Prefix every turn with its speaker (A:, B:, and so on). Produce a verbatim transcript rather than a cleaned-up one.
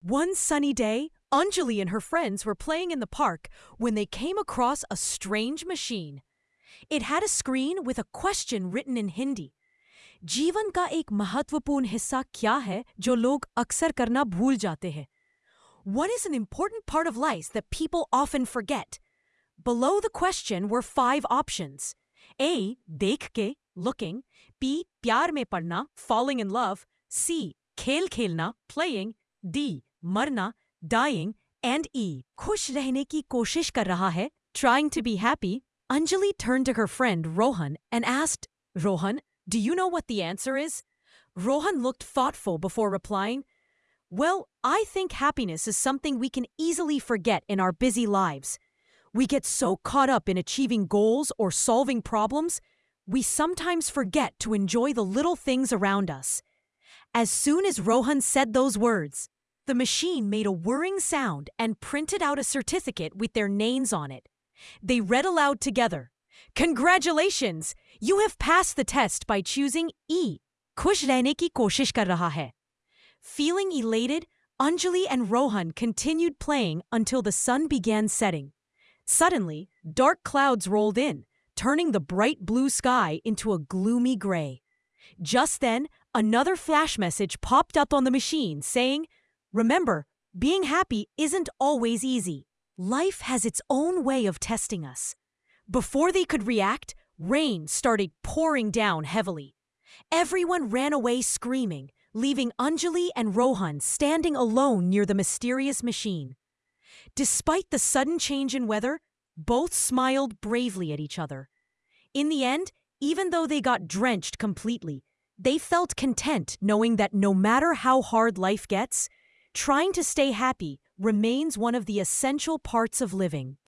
A: One sunny day, Anjali and her friends were playing in the park when they came across a strange machine. It had a screen with a question written in Hindi. जीवन का एक महत्वपूर्ण हिस्सा क्या है जो लोग अक्सर करना भूल जाते हैं? What is an important part of life that people often forget? Below the question were five options. A. देख के, looking. B. प्यार में पड़ना, falling in love. C. खेल खेलना, playing. D. मरना, dying. And E. खुश रहने की कोशिश कर रहा है, trying to be happy. Anjali turned to her friend Rohan and asked, Rohan, do you know what the answer is? Rohan looked thoughtful before replying, Well, I think happiness is something we can easily forget in our busy lives. We get so caught up in achieving goals or solving problems, we sometimes forget to enjoy the little things around us. As soon as Rohan said those words, the machine made a whirring sound and printed out a certificate with their names on it. They read aloud together, Congratulations! You have passed the test by choosing E. खुश रहने की कोशिश कर रहा है. Feeling elated, Anjali and Rohan continued playing until the sun began setting. Suddenly, dark clouds rolled in, turning the bright blue sky into a gloomy gray. Just then, another flash message popped up on the machine saying, Remember, being happy isn't always easy. Life has its own way of testing us. Before they could react, rain started pouring down heavily. Everyone ran away screaming, leaving Anjali and Rohan standing alone near the mysterious machine. Despite the sudden change in weather, both smiled bravely at each other. In the end, even though they got drenched completely, they felt content knowing that no matter how hard life gets, trying to stay happy remains one of the essential parts of living.